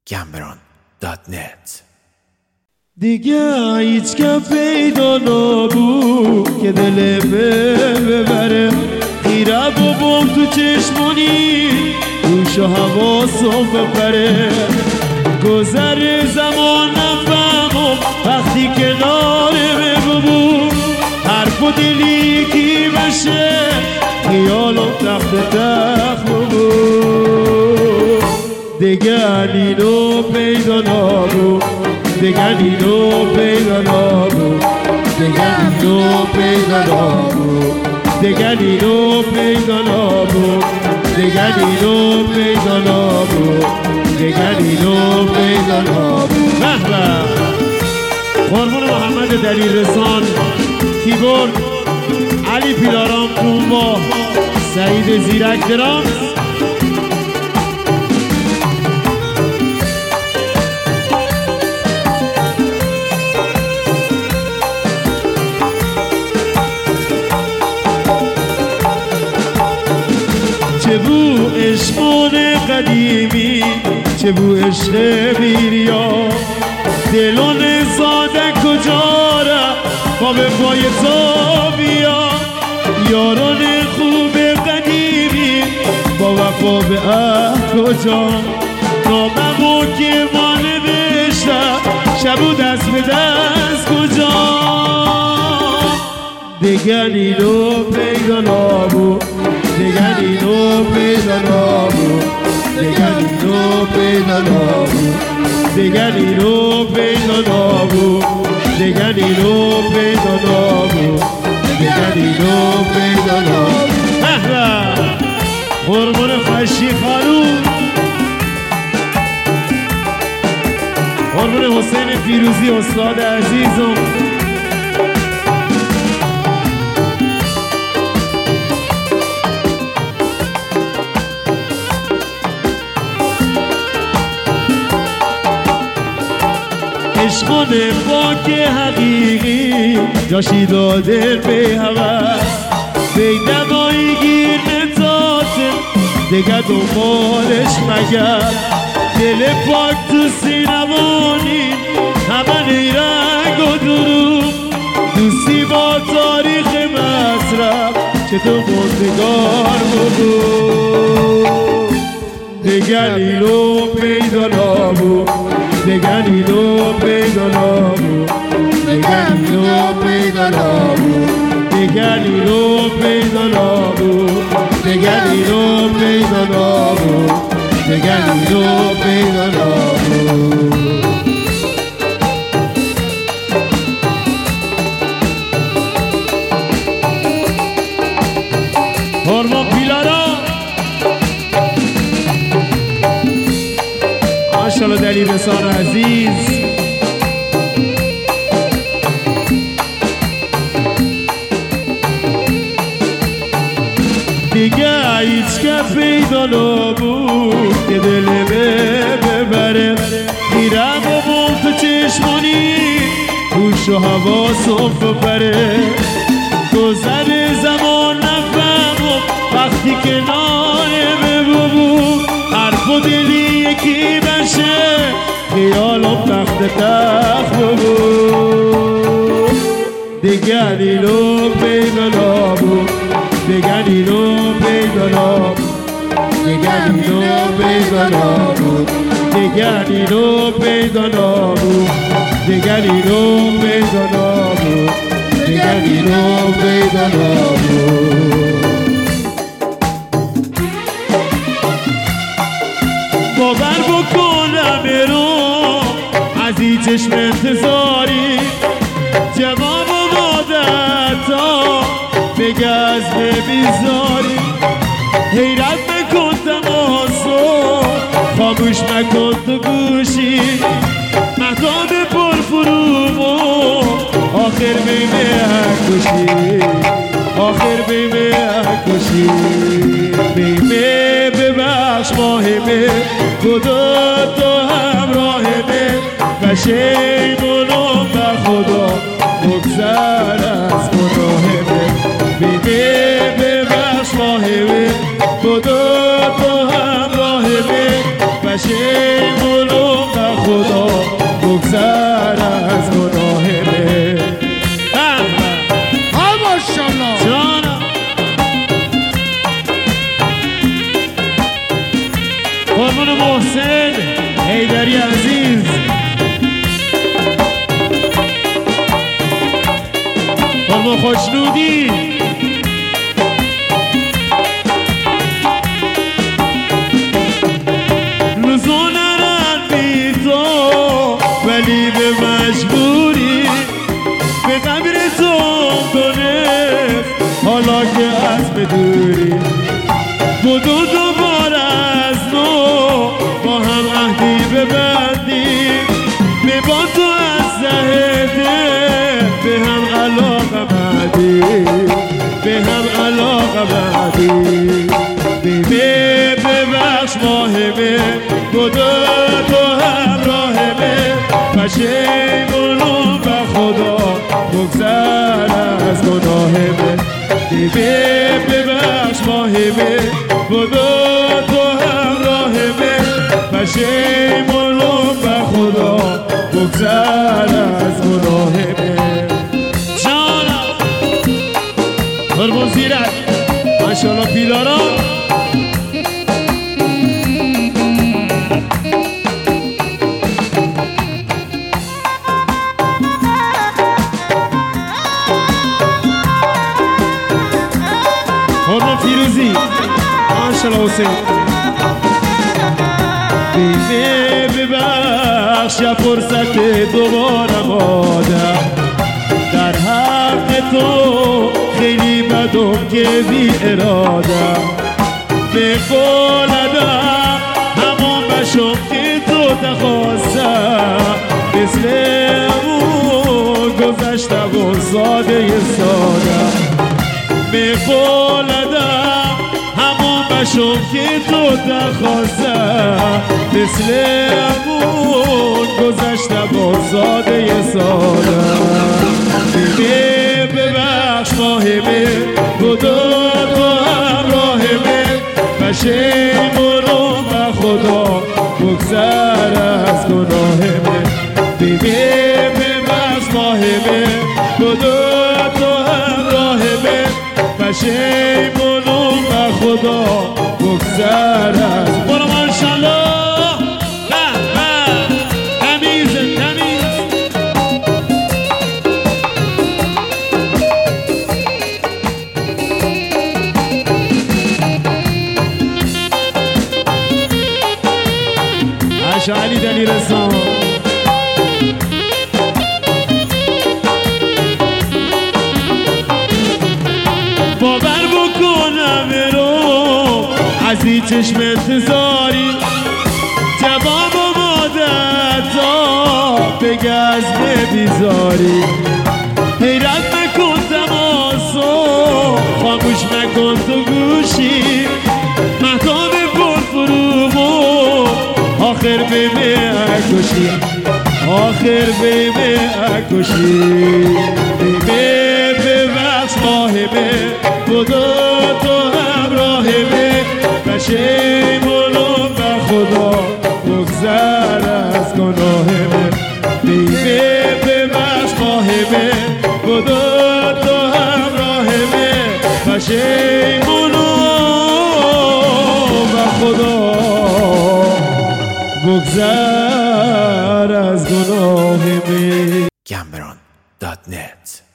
gambron.net. دیگه هیچ که پیدا نبود که دل ببره، خیره بابام تو چشمونی گوش و حواسم بپره. گذر زمان نفهمم وقتی کناره ببود، حرف و دلی کی بشه خیالم تخت بود. دیگه اینو پیدا نبود، دیگه اینو پیدا نبود، دیگه اینو پیدا نبود، دیگه اینو پیدا نبود، دیگه اینو پیدا نبود، دیگه اینو پیدا نبود. قربون محمد دلیل رسان، کیبورد علی پیلارام، تومبا سعید زیرک درام. چه بو عشقان قدیمی، چه بو عشق بیریا، دلون ساده کجا را با به پای تو بیا. یاران خوب قدیمی با وفا به عهد کجا، ناممو که ما نوشتم شبو دست به دست کجا. دیگر اینو پیدا نبود، دیگر اینو پیدا نبود، دیگر اینو پیدا نبود، دیگر اینو پیدا نبود، دیگر اینو پیدا نبود، دیگر اینو پیدا نبود. قربون خشی خانوم، قربون حسین فیروزی استاد عزیزم. عشقان پاک حقیقی جاشی داده به هوس، بیدمایی گیر نتاته دیگه دنبالش مگر. دل پاک تو سینوانی همه نیرنگ و دروب، دوستی با تاریخ مصرف چطور مردگار بود. دیگر اینو پیدا نبود، دیگر اینو پیدا نبود، دیگر اینو پیدا نبود، دیگر اینو پیدا نبود، دیگر اینو پیدا نبود، دیگر اینو پیدا نبود. هرمان پیلارا ماشاءالله دلیل رسان عزیز. دیگه هیچ که پیدا نبود که دل ببره، خیره بابام تو چشمونی گوش و حواسم بپره. گذر زمان نفهمم وقتی کناره ببود، حرف و دلی یکی بشه خیالم تخت بود. دیگر اینو پیدا نبود، دیگر اینو پیدا نبود، دیگر اینو پیدا نبود، دیگر اینو پیدا نبود، دیگر اینو پیدا نبود، دیگر اینو پیدا نبود. باور بکنم برو از این چشم انتظاری، جواب مادرتا بگه از بیزاری. حیرت بکن تماسو خاموش مکن تو گوشی، مهتاب پرفرومو آخر بیمه کشی، آخر بیمه کشی. بیمه ببخش ماهمه خدا تو همراهمه، و شیمونم بر خدا مگذر از گناهمه. بیمه ببخش ماهمه خدا تو همراهمه، و شیمونم حیدری عزیز خانم خوشنودی روزو نرن بی تو ولی به مجبوری به قبر تو دونست حالا که از بدوری بدو دوباره از نو با هم عهدی ببندیم به با تو از زهده به هم علاقه بعدیم به هم علاقه بعدیم ببخش ماهمه بدو تو همراهمه پشیمونم به خدا بگذر از گناهمه ببخش ماهمه بدو تو همراهمه پشیمونم به خدا بگذر از گناهمه جانم قربون زیرت ماشاءالله پیلاران قربون فیروزی ماشاءالله حسین ببخش یا فرصت دوباره مادم در حق تو خیلی بدم که بی ارادم به قولدم همون بشم که تو تخواستم مثل اون گذشتم و ساده سادم به قولدم همون بشم که تو تخواستم مثل اون گذشتم و ساده سادم ببخش ماهمه بدو تو همراهمه پشیمونم به خدا بگذر از گناهمه ببخش ماهمه بدو تو همراهمه پشیمونم به خدا بگذر از برو ماشاءالله علی دلی رسان باور بکنم رو از این چشم انتظاری جواب و مادتا به گزم بیزاری حیرت نکن تماسو خاموش نکن تو گوشی مهتاب پرفرومو آخر بیم اکشی آخر بیم اکشی ببخش ماهمه بدو تو همراهمه پشیمونم به خدا بگذر از گناهمه ببخش ماهمه بدو تو همراهمه پشیمونم به خدا بگذر از گناهمه Cameron.net